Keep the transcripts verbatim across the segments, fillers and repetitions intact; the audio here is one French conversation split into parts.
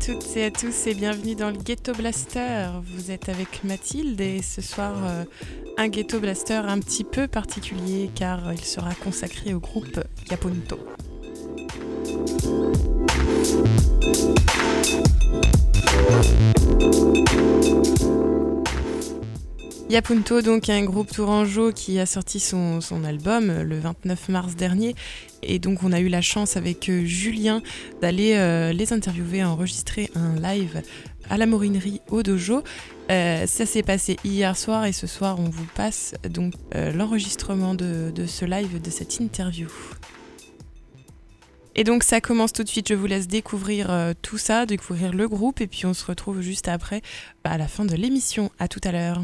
toutes et à tous et bienvenue dans le Ghetto Blaster. Vous êtes avec Mathilde et ce soir euh, un Ghetto Blaster un petit peu particulier car il sera consacré au groupe Yapunto. Yapunto, donc un groupe tourangeau qui a sorti son, son album le vingt-neuf mars dernier et donc on a eu la chance avec euh, Julien d'aller euh, les interviewer, enregistrer un live à la Morinerie au Dojo. Euh, ça s'est passé hier soir et ce soir on vous passe donc euh, l'enregistrement de, de ce live, de cette interview. Et donc ça commence tout de suite, je vous laisse découvrir euh, tout ça, découvrir le groupe et puis on se retrouve juste après bah, à la fin de l'émission. À tout à l'heure.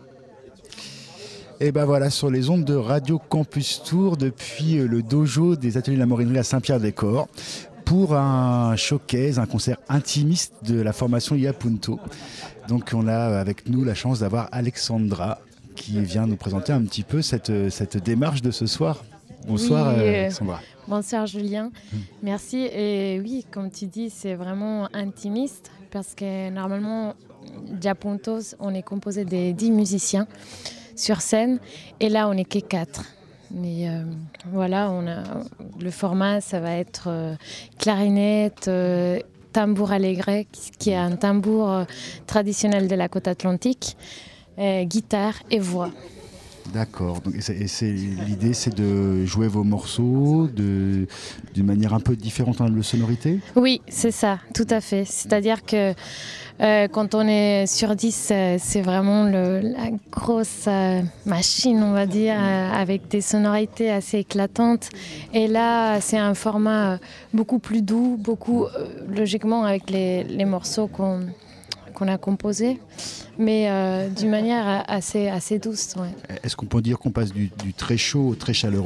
Et ben voilà, sur les ondes de Radio Campus Tour, depuis le dojo des ateliers de la Morinerie à Saint-Pierre-des-Corps, pour un showcase, un concert intimiste de la formation Yapunto. Donc on a avec nous la chance d'avoir Alexandra qui vient nous présenter un petit peu cette, cette démarche de ce soir. Bonsoir oui, euh, Alexandra. Bonsoir Julien, mmh. Merci. Et oui, comme tu dis, c'est vraiment intimiste parce que normalement, Yapunto, on est composé de dix musiciens sur scène et là on n'est que quatre. Mais euh, voilà, on a, le format ça va être euh, clarinette, euh, tambour allegre qui est un tambour euh, traditionnel de la côte atlantique, euh, guitare et voix. D'accord. Donc, et c'est, et c'est, l'idée, c'est de jouer vos morceaux de, d'une manière un peu différente en termes de sonorité ? Oui, c'est ça, tout à fait. C'est-à-dire que euh, quand on est sur dix, euh, c'est vraiment le, la grosse euh, machine, on va dire, euh, avec des sonorités assez éclatantes. Et là, c'est un format euh, beaucoup plus doux, beaucoup, euh, logiquement, avec les, les morceaux qu'on... qu'on a composé, mais euh, d'une manière assez, assez douce. Ouais. Est-ce qu'on peut dire qu'on passe du, du très chaud au très chaleureux ?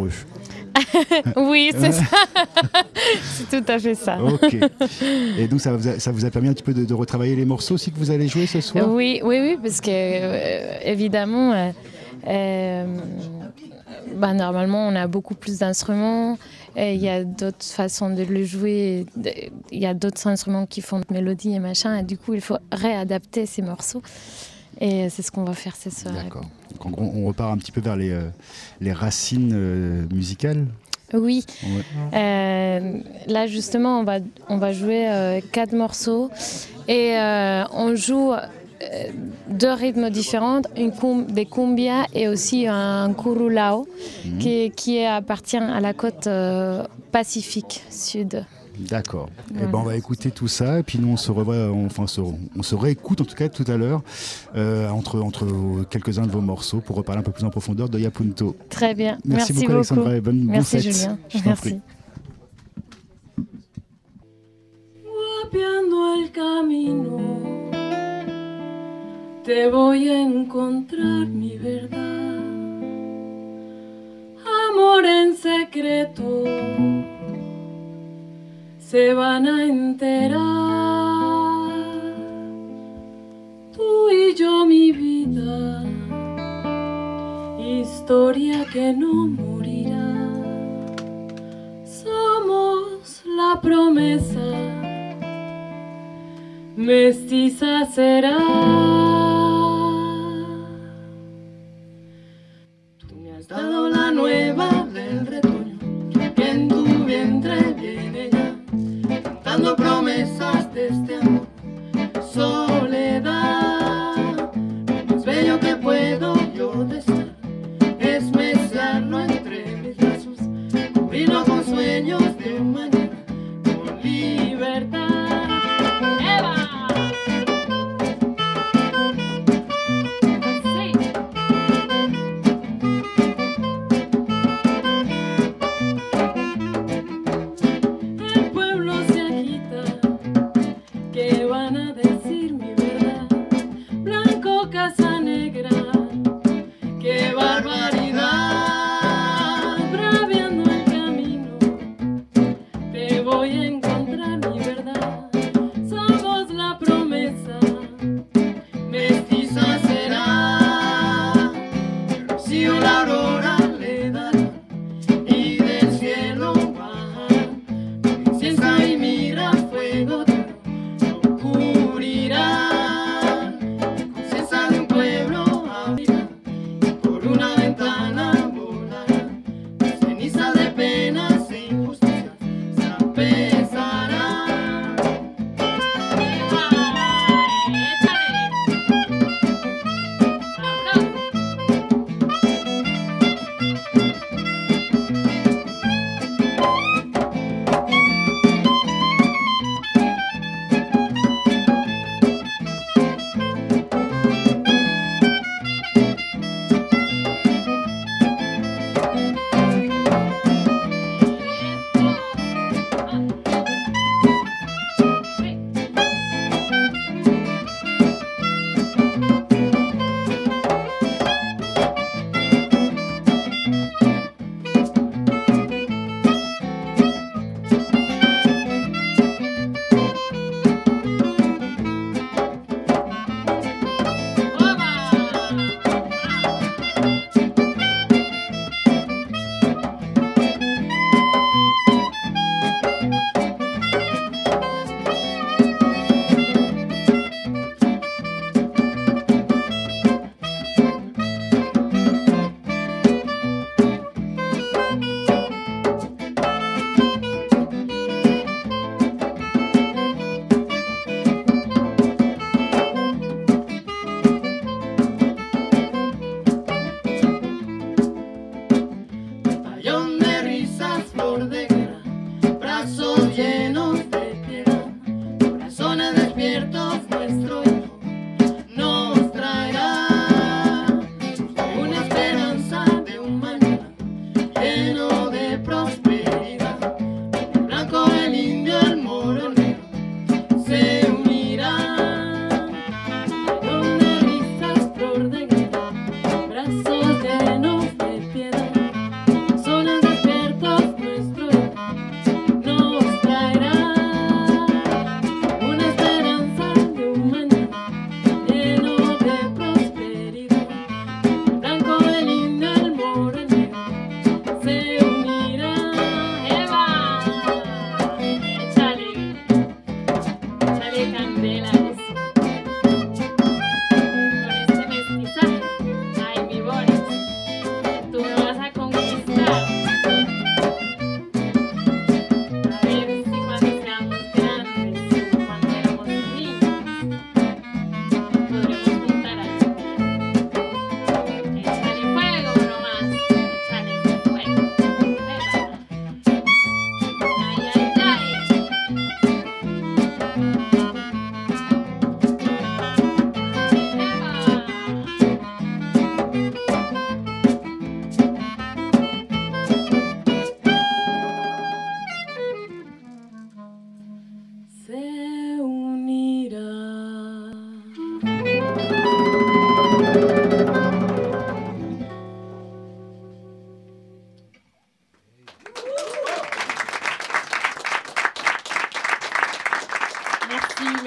Oui, c'est ça. C'est tout à fait ça. Ok. Et donc, ça vous a, ça vous a permis un petit peu de, de retravailler les morceaux aussi que vous allez jouer ce soir ? Oui, oui, oui, parce que, euh, évidemment, euh, euh, bah, normalement, on a beaucoup plus d'instruments. Il y a d'autres façons de le jouer. Il y a d'autres instruments qui font de mélodie et machin. Et du coup, il faut réadapter ces morceaux. Et c'est ce qu'on va faire ce soir. D'accord. Donc, en gros, on repart un petit peu vers les, euh, les racines euh, musicales. Oui. Ouais. Euh, là, justement, on va, on va jouer euh, quatre morceaux. Et euh, on joue euh, deux rythmes différents, une kum, des cumbias et aussi un curulao mmh. qui, qui appartient à la côte euh, Pacifique Sud. D'accord. Voilà. Et ben on va écouter tout ça et puis nous on se revoit, on, enfin on se, on se réécoute en tout cas tout à l'heure euh, entre, entre quelques-uns de vos morceaux pour reparler un peu plus en profondeur de Yapunto. Très bien. Merci, Merci beaucoup, beaucoup Alexandra et bonne Merci bon set. Julien. Je t'en Merci. prie. Guapiando el camino, te voy a encontrar mi verdad, amor en secreto. Se van a enterar, tú y yo mi vida, historia que no morirá. Somos la promesa, mestiza será. Tú me has dado la nueva del retoño, que en tu vientre viene ya. Dando promesas de este amor, soledad. Lo más bello que puedo yo desear es mezclarlo entre mis brazos, cubrirlo con sueños de un mañana, con libertad. ¡Eva!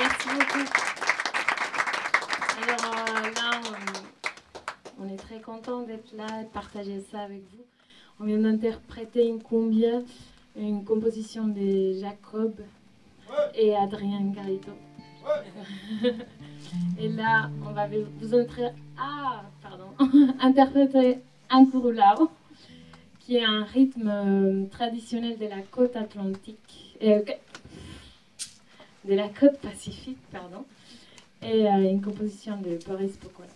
Merci beaucoup. Alors euh, là, on, on est très content d'être là et de partager ça avec vous. On vient d'interpréter une cumbia, une composition de Jacob et Adrien Garrido. Et là, on va vous entrer, ah, pardon, interpréter un curulao, qui est un rythme euh, traditionnel de la côte atlantique, euh, de la côte pacifique, pardon, et euh, une composition de Boris Pocola.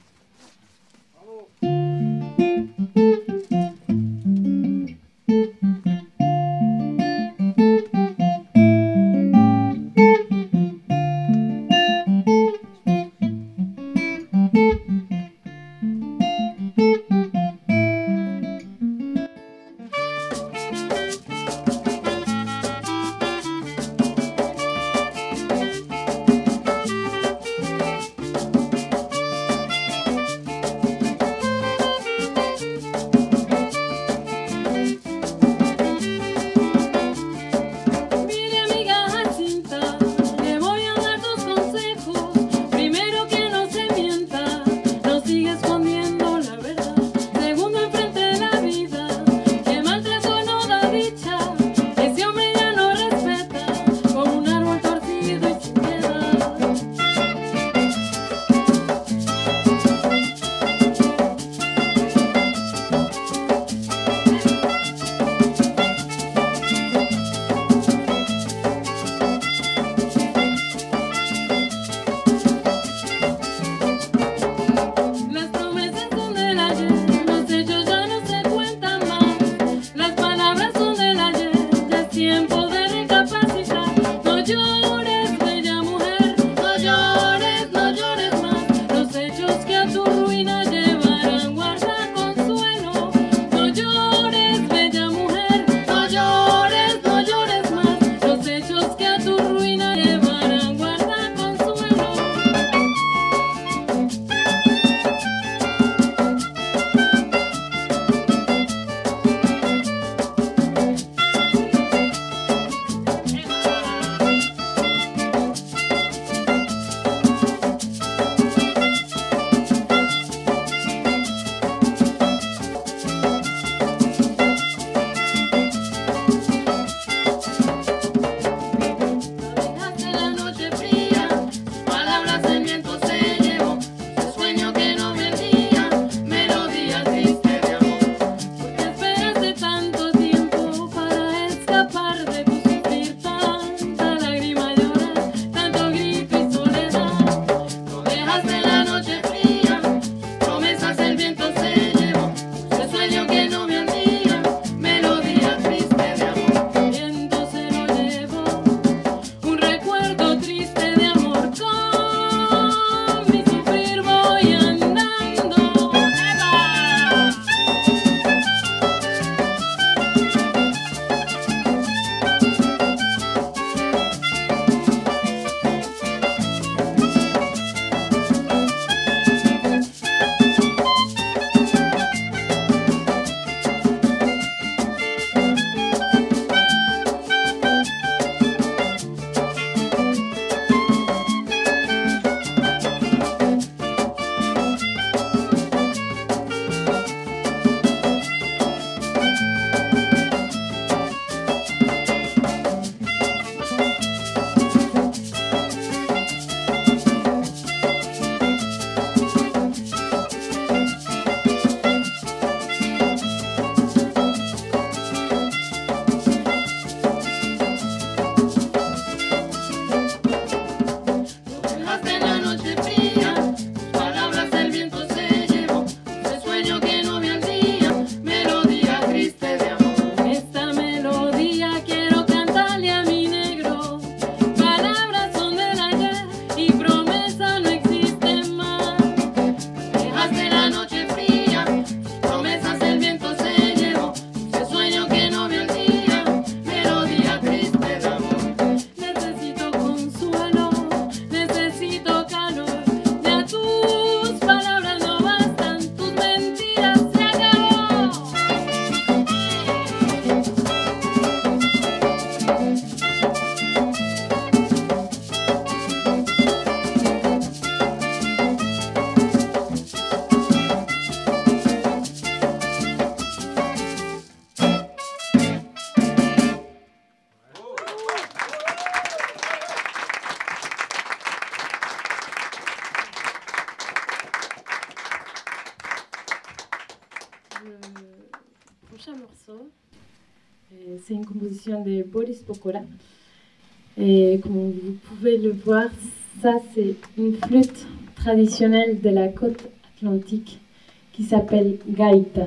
prochain morceau, et c'est une composition de Boris Pokola. Et comme vous pouvez le voir, ça c'est une flûte traditionnelle de la côte atlantique qui s'appelle gaita.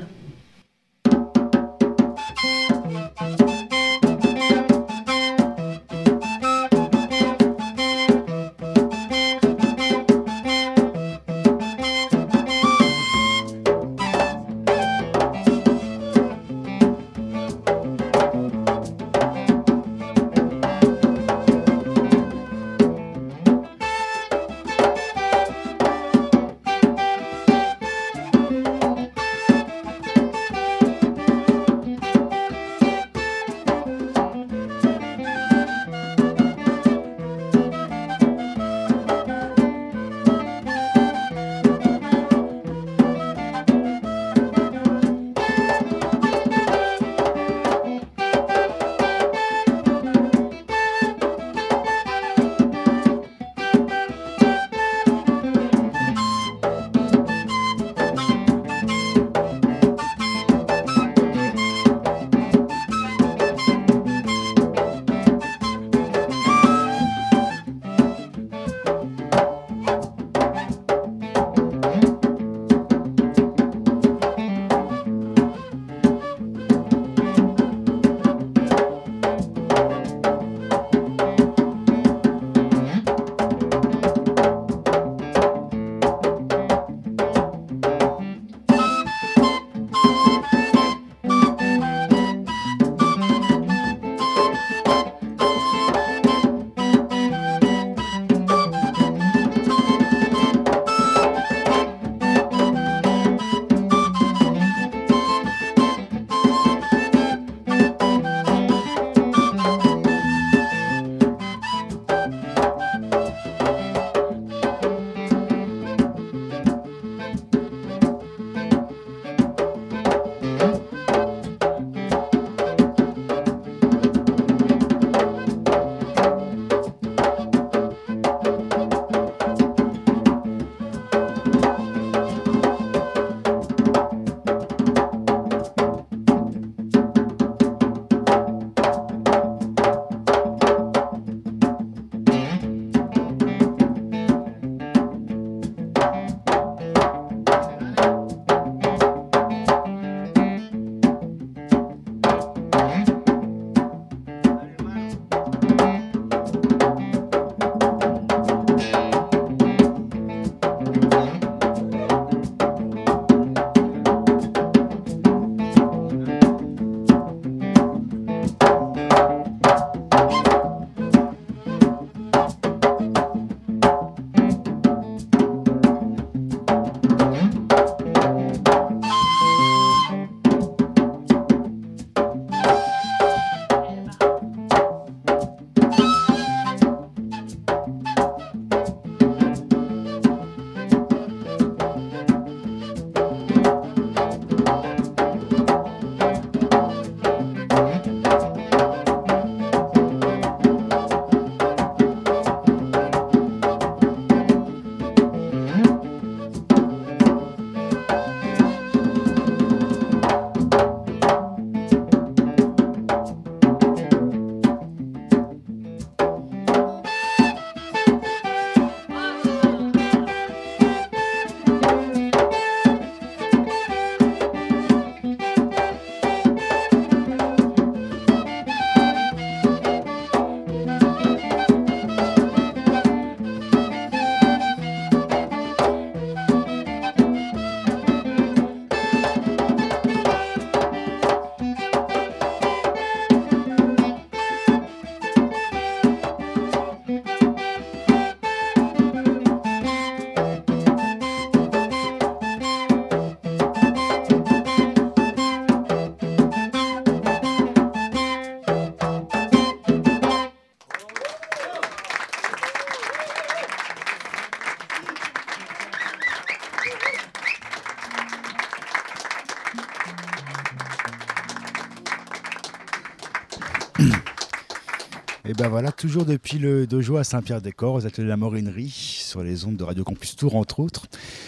Et ben voilà, toujours depuis le dojo à Saint-Pierre-des-Corps, aux ateliers de la Morinerie, sur les ondes de Radio Campus Tour, entre autres.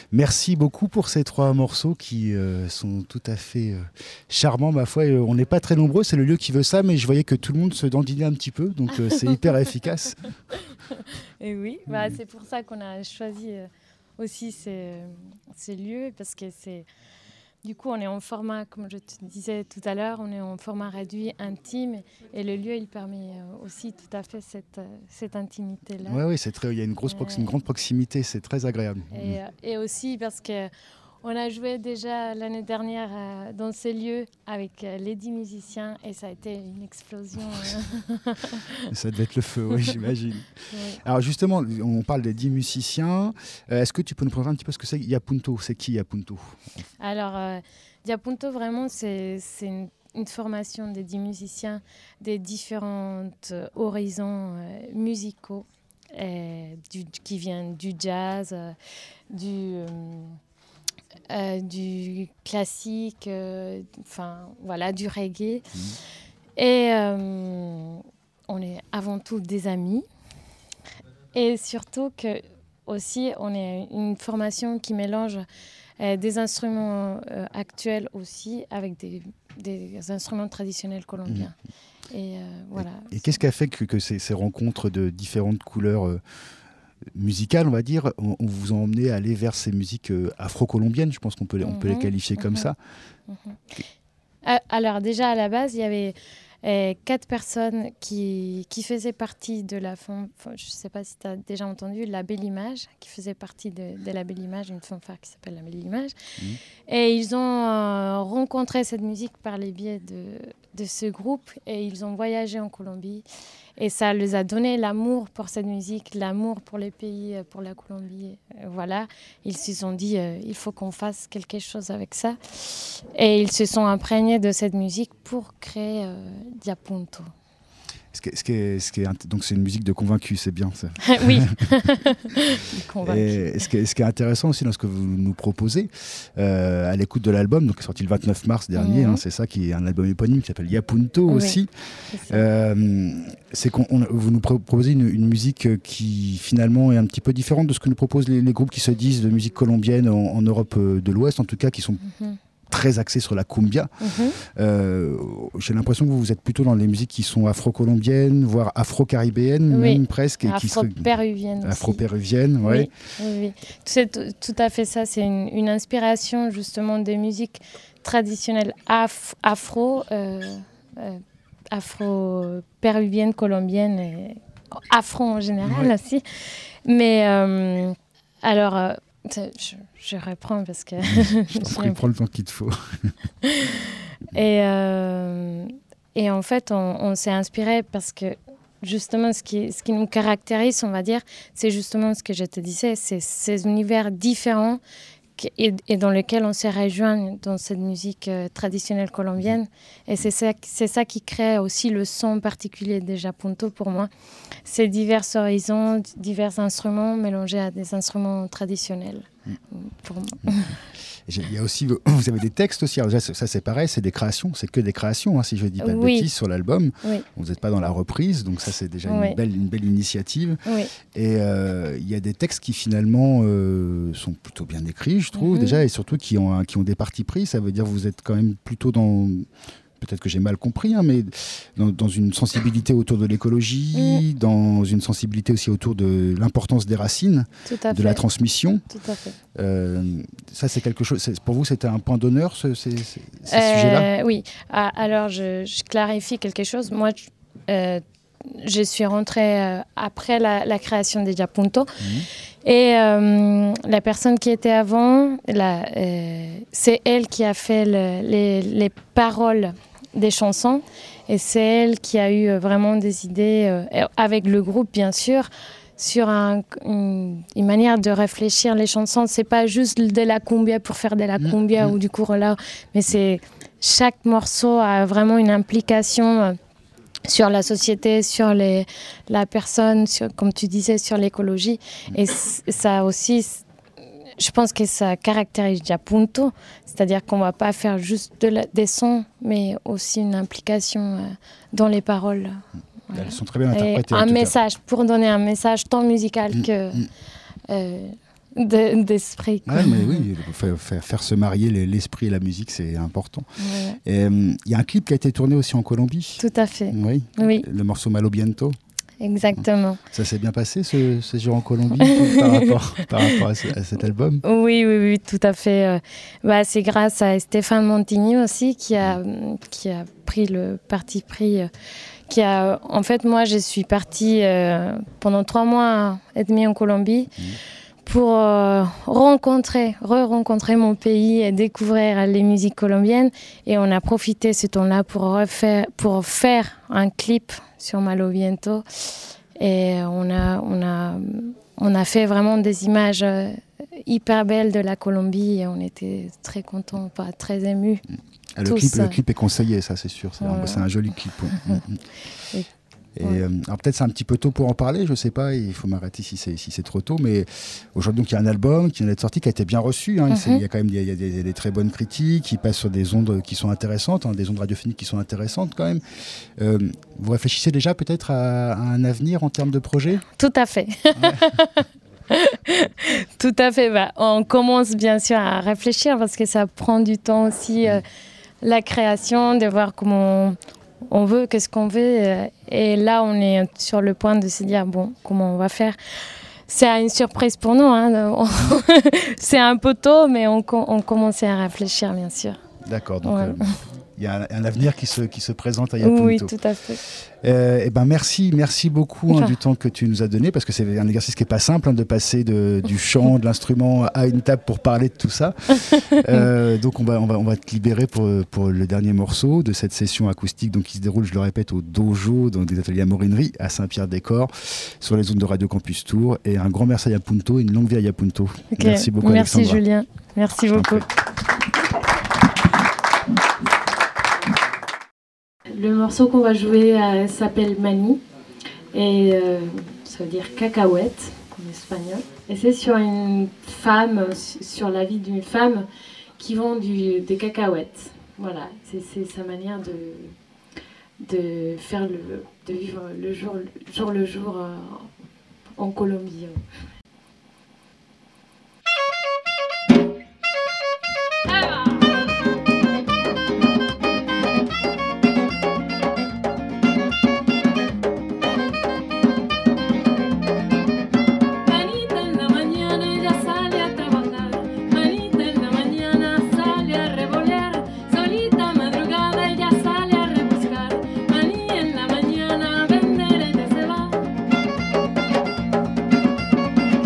Merci beaucoup pour ces trois morceaux qui euh, sont tout à fait euh, charmants, ma foi. On n'est pas très nombreux, c'est le lieu qui veut ça, mais je voyais que tout le monde se dandinait un petit peu, donc euh, c'est hyper efficace. Et oui, bah, c'est pour ça qu'on a choisi euh, aussi ces, ces lieux, parce que c'est... Du coup, on est en format, comme je te disais tout à l'heure, on est en format réduit, intime, et le lieu, il permet aussi tout à fait cette, cette intimité-là. Oui, oui, c'est très, il y a une, grosse prox- une grande proximité, c'est très agréable. Et, et aussi parce qu'on a joué déjà l'année dernière euh, dans ces lieux avec euh, les dix musiciens, et ça a été une explosion. Ça devait être le feu, oui, j'imagine. Oui. Alors justement, on parle des dix musiciens. Euh, est-ce que tu peux nous présenter un petit peu ce que c'est Yapunto? C'est qui Yapunto? Alors, euh, Yapunto, vraiment, c'est, c'est une, une formation des dix musiciens des différents euh, horizons euh, musicaux euh, du, qui viennent du jazz, euh, du, euh, euh, du classique, euh, enfin, voilà, du reggae. Mmh. Et euh, on est avant tout des amis. Et surtout que aussi, on est une formation qui mélange euh, des instruments euh, actuels aussi avec des, des instruments traditionnels colombiens. Mmh. Et, euh, voilà. et, et qu'est-ce qui a fait que, que ces, ces rencontres de différentes couleurs euh, musicales, on va dire, on, on vous a emmené à aller vers ces musiques euh, afro-colombiennes? Je pense qu'on peut, mmh. on peut les qualifier mmh. comme ça. Mmh. Alors déjà, à la base, il y avait... Et quatre personnes qui, qui faisaient partie de la fanfare, je ne sais pas si tu as déjà entendu, la Belle Image, qui faisait partie de, de la Belle Image, une fanfare qui s'appelle la Belle Image. Mmh. Et ils ont euh, rencontré cette musique par les biais de, de ce groupe, et ils ont voyagé en Colombie. Et ça les a donné l'amour pour cette musique, l'amour pour les pays, pour la Colombie. Voilà, ils se sont dit, euh, il faut qu'on fasse quelque chose avec ça. Et ils se sont imprégnés de cette musique pour créer euh, Yapunto. Ce qui est, ce qui est, ce qui est, donc c'est une musique de convaincu, c'est bien ça. Oui. Et ce qui, est, ce qui est intéressant aussi dans ce que vous nous proposez, euh, à l'écoute de l'album, donc qui est sorti le vingt-neuf mars dernier, mmh. hein, c'est ça, qui est un album éponyme qui s'appelle Yapunto oui, aussi. C'est, euh, c'est qu'on on, vous nous proposez une, une musique qui finalement est un petit peu différente de ce que nous proposent les, les groupes qui se disent de musique colombienne en, en Europe de l'Ouest, en tout cas, qui sont mmh. très axé sur la cumbia. Mm-hmm. Euh, j'ai l'impression que vous, vous êtes plutôt dans les musiques qui sont afro-colombiennes, voire afro-caribéennes, oui. même presque. Et afro-péruviennes. Afro-péruviennes, oui. oui. oui, oui. C'est tout, tout à fait ça. C'est une, une inspiration justement des musiques traditionnelles af- afro, euh, euh, afro-péruviennes, colombiennes, et afro en général oui. aussi. Mais euh, alors... Euh, Je, je reprends parce que... je t'en prie, prends le temps qu'il te faut. et, euh, et en fait, on, on s'est inspiré parce que justement, ce qui, ce qui nous caractérise, on va dire, c'est justement ce que je te disais, c'est ces univers différents qui, et, et dans lesquels on se rejoint dans cette musique euh, traditionnelle colombienne. Et c'est ça, c'est ça qui crée aussi le son particulier de Yapunto pour moi. C'est divers horizons, divers instruments mélangés à des instruments traditionnels. Mmh. Pour moi. Il y a aussi, vous avez des textes aussi. Alors ça, ça c'est pareil, c'est des créations, c'est que des créations, hein, si je ne dis pas de oui. bêtises, sur l'album. Oui. Vous n'êtes pas dans la reprise, donc ça c'est déjà oui. une, belle, une belle initiative. Oui. Et euh, il y a des textes qui finalement euh, sont plutôt bien écrits, je trouve, mm-hmm. déjà, et surtout qui ont, qui ont des partis pris. Ça veut dire que vous êtes quand même plutôt dans... Peut-être que j'ai mal compris, hein, mais dans, dans une sensibilité autour de l'écologie, mmh. dans une sensibilité aussi autour de l'importance des racines, de fait. La transmission. Tout à fait. Euh, ça, c'est quelque chose. C'est, pour vous, c'était un point d'honneur, ce, ces, ces, ces euh, sujets-là? Oui. Ah, alors, je, je clarifie quelque chose. Moi, je, euh, je suis rentrée euh, après la, la création de Yapunto. Mmh. Et euh, la personne qui était avant, la, euh, c'est elle qui a fait le, les, les paroles des chansons, et c'est elle qui a eu vraiment des idées, euh, avec le groupe bien sûr, sur un, une, une manière de réfléchir les chansons. C'est pas juste de la cumbia pour faire de la cumbia mmh. ou du corolla, mais c'est chaque morceau a vraiment une implication euh, sur la société, sur les, la personne, sur, comme tu disais, sur l'écologie. Et ça aussi, je pense que ça caractérise Yapunto, c'est-à-dire qu'on ne va pas faire juste de la, des sons, mais aussi une implication euh, dans les paroles. Voilà. Elles sont très bien interprétées. Et un message, pour donner un message tant musical mmh, que mmh. Euh, de, d'esprit. Ouais, mais oui, faire, faire, faire se marier l'esprit et la musique, c'est important. Il ouais. euh, y a un clip qui a été tourné aussi en Colombie. Tout à fait. Oui. oui. Le morceau Malo Biento. Exactement. Ça s'est bien passé ce, ce jour en Colombie par rapport, par rapport à, ce, à cet album? Oui, oui, oui, tout à fait. Bah, c'est grâce à Stéphane Montigny aussi qui a, qui a pris le parti pris. Qui a, en fait, moi, je suis partie euh, pendant trois mois et demi en Colombie mmh. pour euh, rencontrer, re-rencontrer mon pays et découvrir les musiques colombiennes. Et on a profité ce temps-là pour, refaire, pour faire un clip sur Malo Biento. Et on a, on, a, on a fait vraiment des images hyper belles de la Colombie et on était très contents, pas très émus. Le clip, le clip est conseillé, ça c'est sûr. C'est, ouais. un, c'est un joli clip. Ouais. Et, et ouais. euh, alors peut-être c'est un petit peu tôt pour en parler, je sais pas. Il faut m'arrêter si c'est si c'est trop tôt. Mais aujourd'hui, donc il y a un album qui vient d'être sorti, qui a été bien reçu. Hein. Mm-hmm. Il y a quand même il y a des, des très bonnes critiques, qui passent sur des ondes qui sont intéressantes, hein, des ondes radiophoniques qui sont intéressantes quand même. Euh, vous réfléchissez déjà peut-être à, à un avenir en termes de projet? Tout à fait. Ouais. Tout à fait. Bah, on commence bien sûr à réfléchir parce que ça prend du temps aussi. Euh, la création, de voir comment on veut, qu'est-ce qu'on veut. Et là, on est sur le point de se dire, bon, comment on va faire. C'est une surprise pour nous. Hein. C'est un peu tôt, mais on, on commence à réfléchir, bien sûr. D'accord. Donc, ouais. euh, il y a un, un avenir qui se, qui se présente à Yapunto. Oui, tout à fait. Euh, et ben merci, merci beaucoup hein, du temps que tu nous as donné, parce que c'est un exercice qui n'est pas simple hein, de passer de, du chant, de l'instrument à une table pour parler de tout ça. euh, donc on va, on, va, on va te libérer pour, pour le dernier morceau de cette session acoustique donc, qui se déroule, je le répète, au Dojo, dans des ateliers à Morinerie, à Saint-Pierre-des-Corps, sur les zones de Radio Campus Tour. Et un grand merci à Yapunto, une longue vie à Yapunto. Okay. Merci beaucoup Merci Alexandra. Julien, merci je beaucoup. Le morceau qu'on va jouer euh, s'appelle Mani et euh, ça veut dire cacahuète en espagnol. Et c'est sur une femme, sur la vie d'une femme qui vend du, des cacahuètes. Voilà, c'est, c'est sa manière de, de faire le, de vivre le jour, jour le jour euh, en Colombie. Mañana venderé de se va.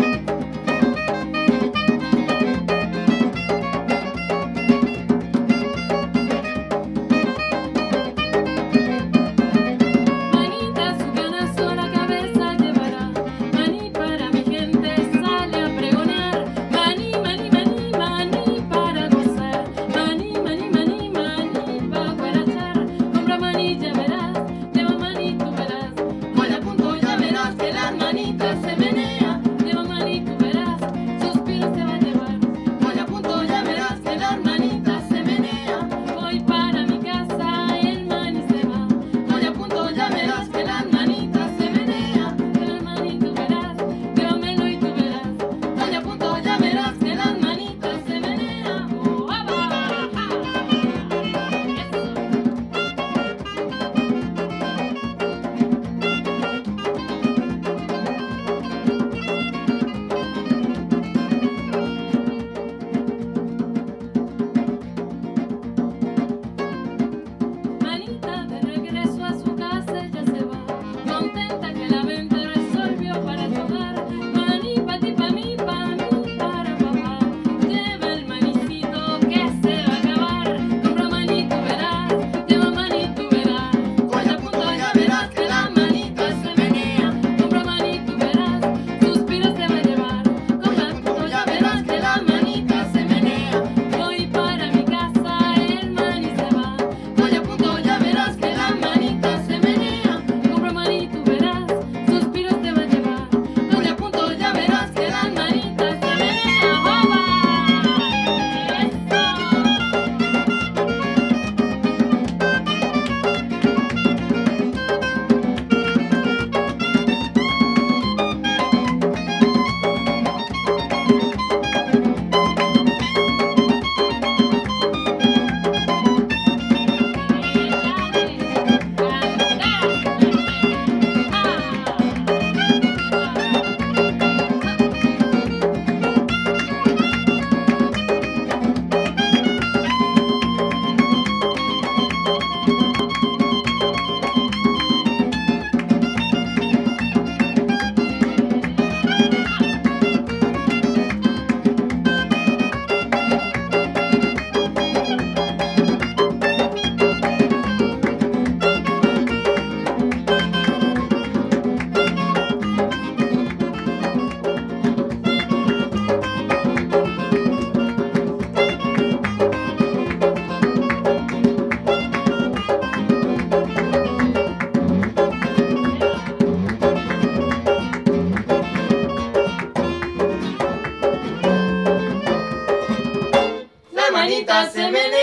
bonita se menea.